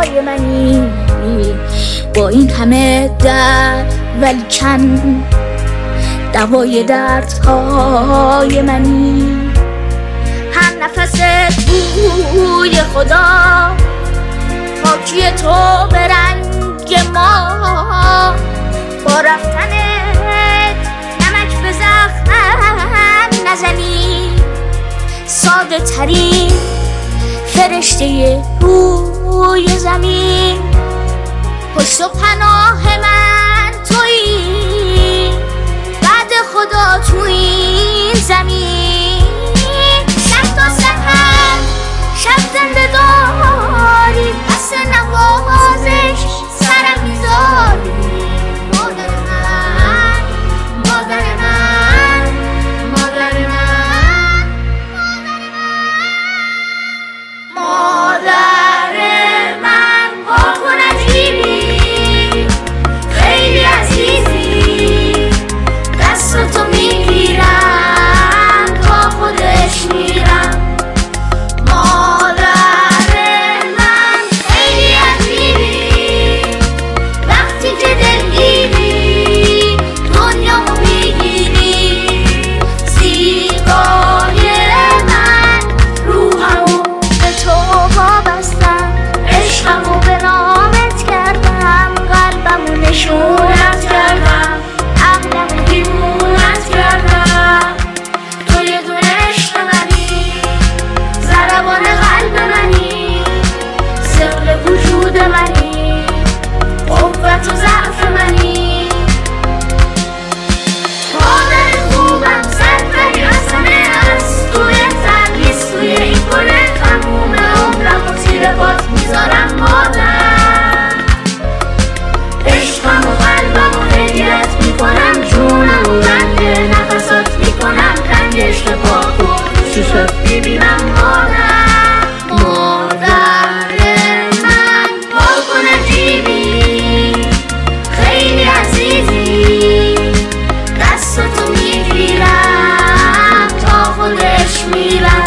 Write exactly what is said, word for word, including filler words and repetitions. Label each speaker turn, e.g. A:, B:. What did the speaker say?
A: پای منی، با این همه درد ولیکن دوای دردهای منی. هم نفست بوی خدا، پاکی تو به رنگ ما، با رفتنت نمک به زخم نزنی. ساده ترین فرشته روی زمین، پشت و پناه من تویی، بعد خدا تو این زمین. شب تا سحر شب زنده داری، پس نوازش سرم میذاری. مادر من، مادر من، مادر من، مادر من. واکن عجیبی، خیلی عزیزی، دستتو میگیرم تا خودش میرم. مادر من خیلی عجیبی، وقتی که دلگیری دنیامو میگیری. زیبای من، روحمو به تو وابستم، عشقمو به نامت کردم، قلبمو نشونت کردم، عقلمو دیوونت کردم. تو یه دونه عشق منی، ضربان قلب منی، ثقل وجود منی، قوت و ضعف منی. مادر خوبم، سرفری از همه هست، توی تمیز توی این گله تموم عمرم و زیر پات میذارم. مادر عشقم و قلبم و هدیت میکنم، جونم و بنده نفسات میکنم، رنگ عشق پاک و چشات میبینم. مادر، مادر من، واکن عجیبی، خیلی عزیزی، دستتو میگیرم تا خودش میرم.